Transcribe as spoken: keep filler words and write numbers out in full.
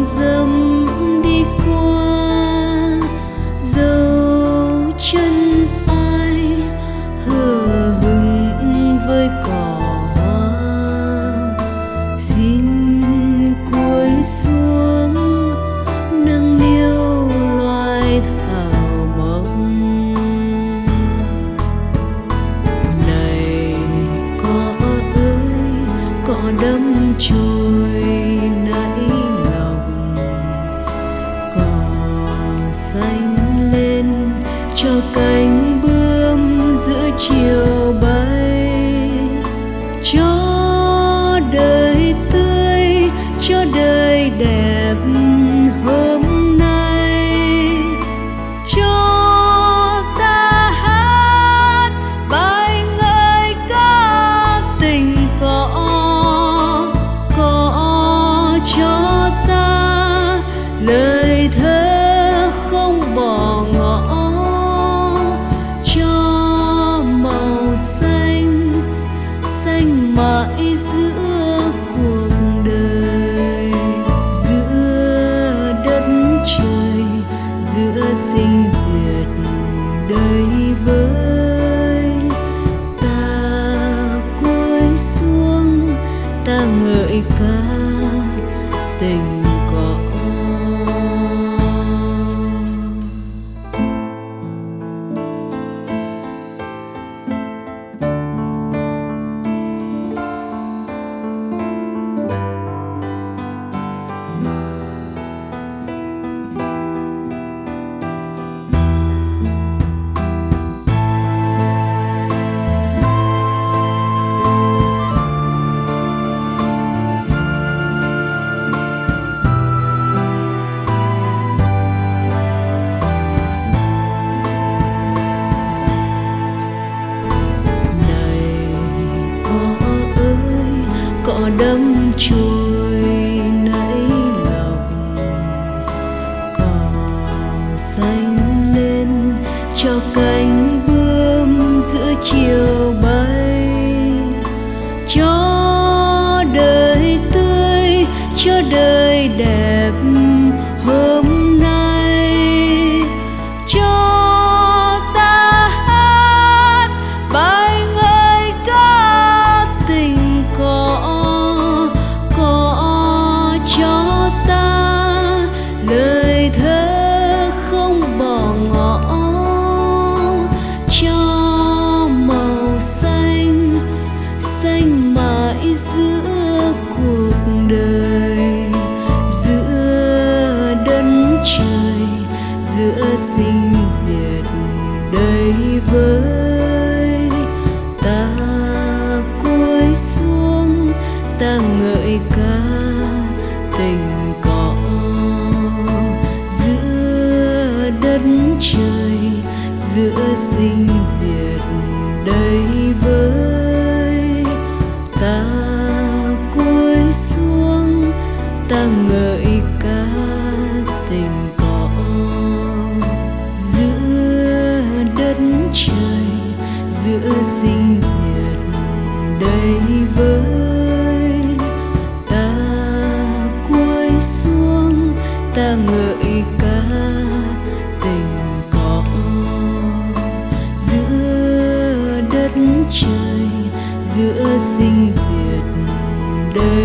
dâm đi qua, dấu chân ai hờ hững với cỏ hoa. Xin cúi xuống nâng niu loài thảo mộc này. Cỏ ơi, cỏ đâm chồi nảy lòng, cỏ xanh lên cho cánh bướm giữa chiều bay, cho đời tươi, cho đời đẹp hôm nay, cho ta hát bài ngợi ca tình cỏ. Cỏ cho ta lời thơ không bỏ ngỏ, cho màu xanh xanh mãi giữa cuộc đời, giữa đất trời, giữa sinh diệt đầy vơi. Ta cúi xuống, ta ngợi ca tình cỏ. Cỏ đâm chồi nảy lòng, cỏ xanh lên cho cánh bướm giữa chiều bay, cho đời tươi, cho đời đẹp hôm nay, cho ta hát bài ngợi ca tình cỏ. Cho ta lời thơ không bỏ ngỏ, cho màu xanh xanh mãi giữa cuộc đời, giữa đất trời, giữa sinh diệt đầy vơi. Ta cúi xuống, ta ngợi ca tình cỏ, giữa đất trời, giữa sinh diệt đầy vơi. Ta cúi xuống, ta ngợi ca tình cỏ, giữa đất trời, giữa sinh diệt đầy vơi. Ta cúi xuống, ta ngợi ca tình cỏ, giữa đất trời, giữa sinh diệt đầy